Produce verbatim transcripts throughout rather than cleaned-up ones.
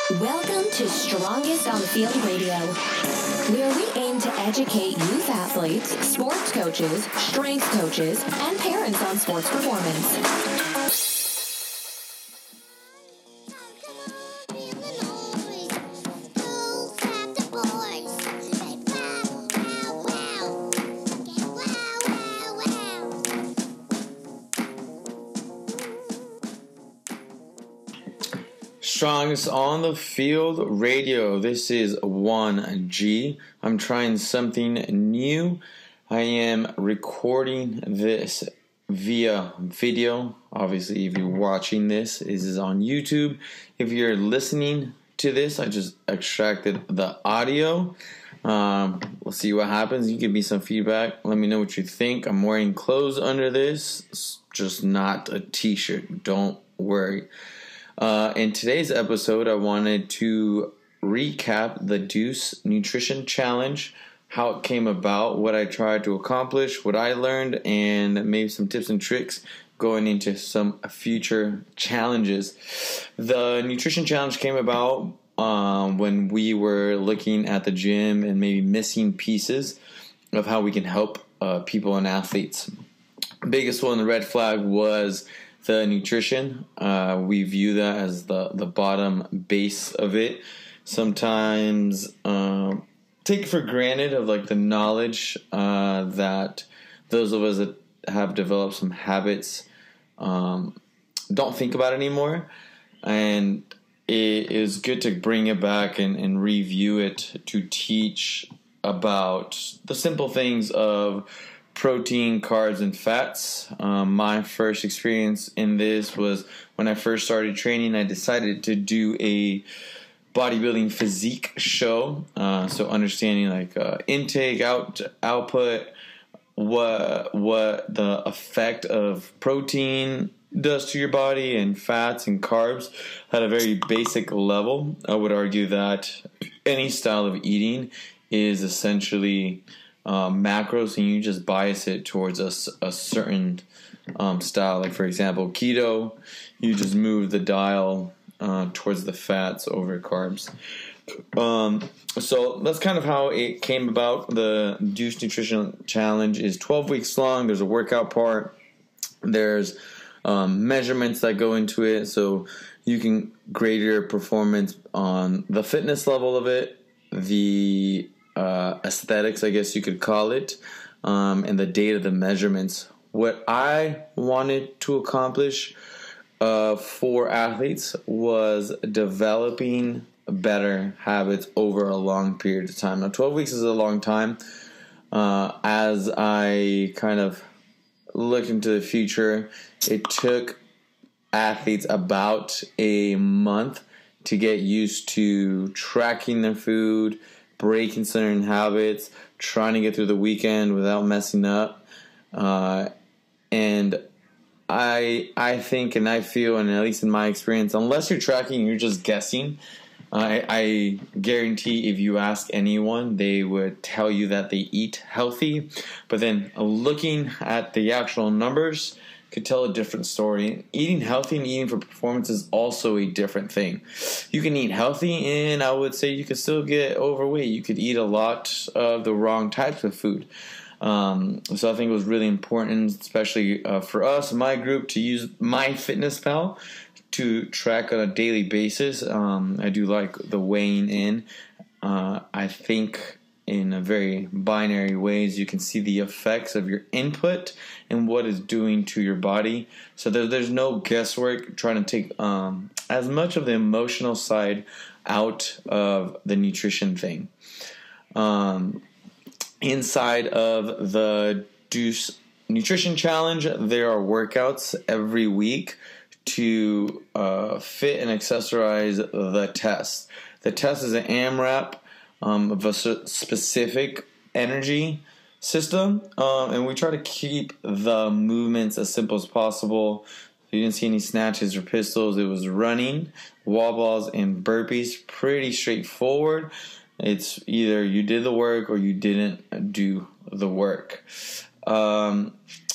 Welcome to Strongest on the Field Radio, where we aim to educate youth athletes, sports coaches, strength coaches, and parents on sports performance. Strongest on the Field Radio. This is one G. I'm trying something new. I am recording this via video. Obviously, if you're watching this, this is on YouTube. If you're listening to this, I just extracted the audio. Um, we'll see what happens. You give me some feedback. Let me know what you think. I'm wearing clothes under this. It's just not a t-shirt. Don't worry. Uh, in today's episode, I wanted to recap the Deuce Nutrition Challenge, how it came about, what I tried to accomplish, what I learned, and maybe some tips and tricks going into some future challenges. The Nutrition Challenge came about um, when we were looking at the gym and maybe missing pieces of how we can help uh, people and athletes. Biggest one, the red flag, was the nutrition. Uh, we view that as the, the bottom base of it. Sometimes um, take for granted of like the knowledge uh, that those of us that have developed some habits um, don't think about anymore. And it is good to bring it back and, and review it to teach about the simple things of protein, carbs, and fats. Um, my first experience in this was when I first started training. I decided to do a bodybuilding physique show. Uh, so understanding like uh, intake, out output, what what the effect of protein does to your body, and fats and carbs at a very basic level. I would argue that any style of eating is essentially Um, macros, and you just bias it towards a, a certain um, style. Like, for example, keto, you just move the dial uh, towards the fats over carbs. Um, so that's kind of how it came about. The Deuce Nutrition Challenge is twelve weeks long. There's a workout part. There's um, measurements that go into it, so you can grade your performance on the fitness level of it, the Uh, aesthetics, I guess you could call it, um, and the data, the measurements. What I wanted to accomplish uh, for athletes was developing better habits over a long period of time. Now, twelve weeks is a long time. Uh, as I kind of looked into the future, it took athletes about a month to get used to tracking their food, breaking certain habits, trying to get through the weekend without messing up. Uh, and I I think and I feel, and at least in my experience, unless you're tracking, you're just guessing. I, I guarantee if you ask anyone, they would tell you that they eat healthy. But then looking at the actual numbers could tell a different story. Eating healthy and eating for performance is also a different thing. You can eat healthy, and I would say you could still get overweight. You could eat a lot of the wrong types of food. Um, so I think it was really important, especially uh, for us, my group, to use MyFitnessPal to track on a daily basis. Um, I do like the weighing in. Uh, I think in a very binary ways, you can see the effects of your input and what it's doing to your body. So there, there's no guesswork, trying to take um, as much of the emotional side out of the nutrition thing. Um, inside of the Deuce Nutrition Challenge, there are workouts every week to uh, fit and accessorize the test. The test is an AMRAP um, of a specific energy system, um, and we try to keep the movements as simple as possible. You didn't see any snatches or pistols. It was running, wall balls, and burpees. Pretty straightforward. It's either you did the work or you didn't do the work. Um,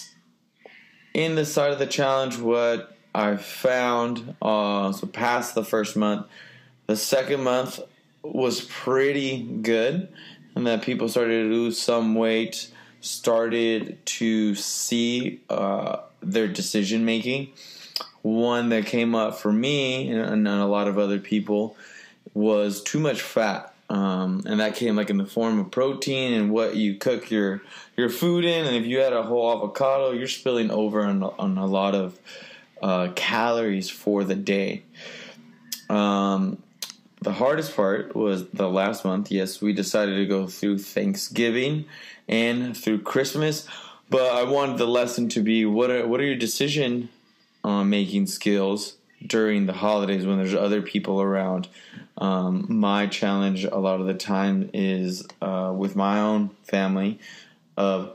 in the side of the challenge, what I found, uh, so past the first month, the second month was pretty good, and that people started to lose some weight, started to see uh, their decision making. One that came up for me and a lot of other people was too much fat. Um, and that came like in the form of protein and what you cook your your food in. And if you had a whole avocado, you're spilling over on, on a lot of uh, calories for the day. Um, the hardest part was the last month. Yes, we decided to go through Thanksgiving and through Christmas. But I wanted the lesson to be, what are, what are your decision uh, making skills during the holidays when there's other people around? Um, my challenge a lot of the time is uh, with my own family of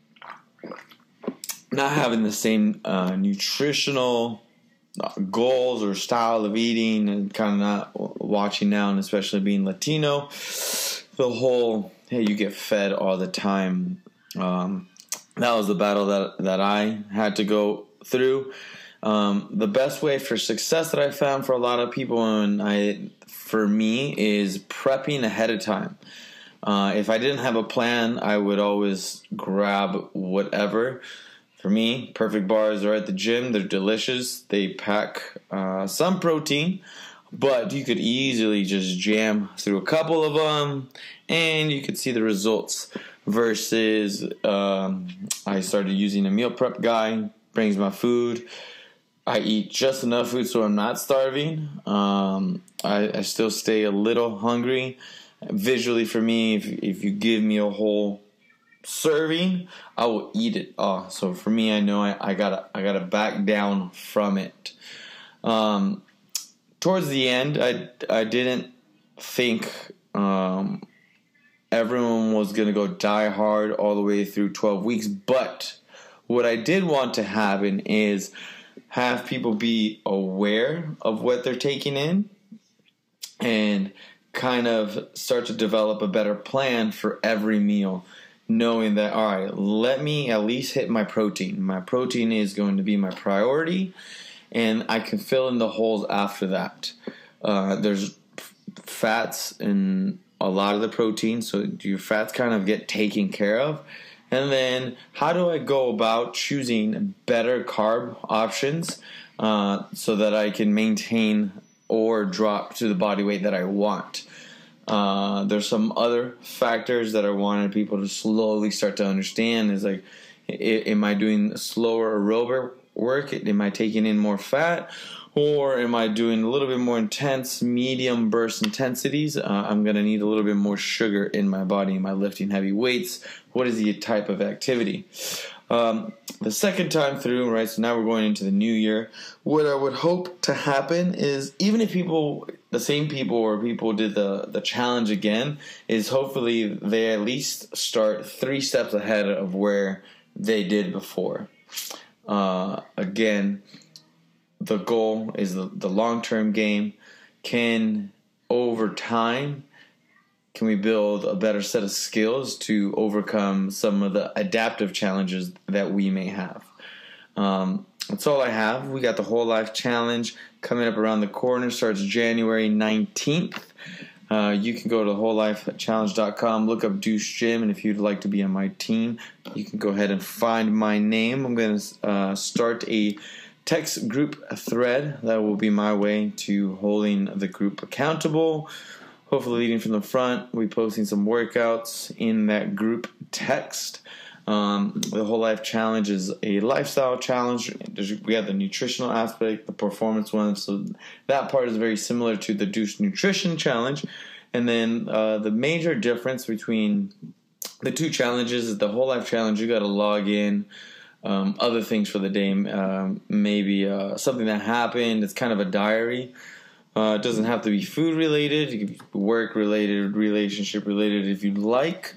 not having the same uh, nutritional goals or style of eating, and kind of not watching now, and especially being Latino, the whole, hey, you get fed all the time. Um, that was the battle that, that I had to go through. Um, the best way for success that I found for a lot of people, and I, for me, is prepping ahead of time. Uh, if I didn't have a plan, I would always grab whatever. For me, Perfect Bars are at the gym. They're delicious. They pack uh, some protein, but you could easily just jam through a couple of them, and you could see the results. Versus, um, I started using a meal prep guy, brings my food. I eat just enough food so I'm not starving. Um, I, I still stay a little hungry. Visually, for me, if, if you give me a whole serving, I will eat it all. So for me, I know I, I gotta I gotta back down from it. Um, towards the end, I I didn't think um, everyone was gonna go die hard all the way through twelve weeks. But what I did want to happen is have people be aware of what they're taking in and kind of start to develop a better plan for every meal, knowing that, all right, let me at least hit my protein. My protein is going to be my priority, and I can fill in the holes after that. Uh, there's fats in a lot of the protein, so your fats kind of get taken care of. And then how do I go about choosing better carb options uh, so that I can maintain or drop to the body weight that I want? Uh, there's some other factors that I wanted people to slowly start to understand. Is like, am I doing slower aerobic work? Am I taking in more fat? Or am I doing a little bit more intense, medium burst intensities? Uh, I'm going to need a little bit more sugar in my body. Am I lifting heavy weights? What is the type of activity? Um, the second time through, right, so now we're going into the new year. What I would hope to happen is, even if people, the same people or people did the, the challenge again, is hopefully they at least start three steps ahead of where they did before. Uh, again, the goal is the, the long-term game. Can, over time, can we build a better set of skills to overcome some of the adaptive challenges that we may have? Um, that's all I have. We got the Whole Life Challenge coming up around the corner. Starts January nineteenth. Uh, you can go to whole life challenge dot com, look up Deuce Gym, and if you'd like to be on my team, you can go ahead and find my name. I'm going to uh, start a text group thread. That will be my way to holding the group accountable. Hopefully leading from the front. We'll be posting some workouts in that group text. Um, the Whole Life Challenge is a lifestyle challenge. There's, we have the nutritional aspect, the performance one. So that part is very similar to the Deuce Nutrition Challenge. And then uh, the major difference between the two challenges is the Whole Life Challenge, you got to log in. Um, other things for the day, um, maybe uh, something that happened. It's kind of a diary. Uh, it doesn't have to be food related. It can be work related, relationship related if you'd like.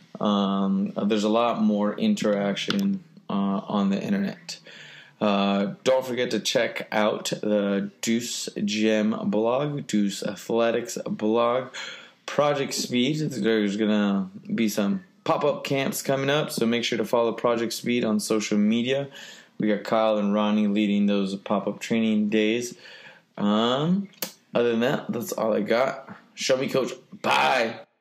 Um, there's a lot more interaction uh, on the internet. Uh, don't forget to check out the Deuce Gym blog, Deuce Athletics blog, Project Speed. There's gonna be some pop-up camps coming up, so make sure to follow Project Speed on social media. We got Kyle and Ronnie leading those pop-up training days. Um, Other than that, that's all I got. Show me, coach. Bye.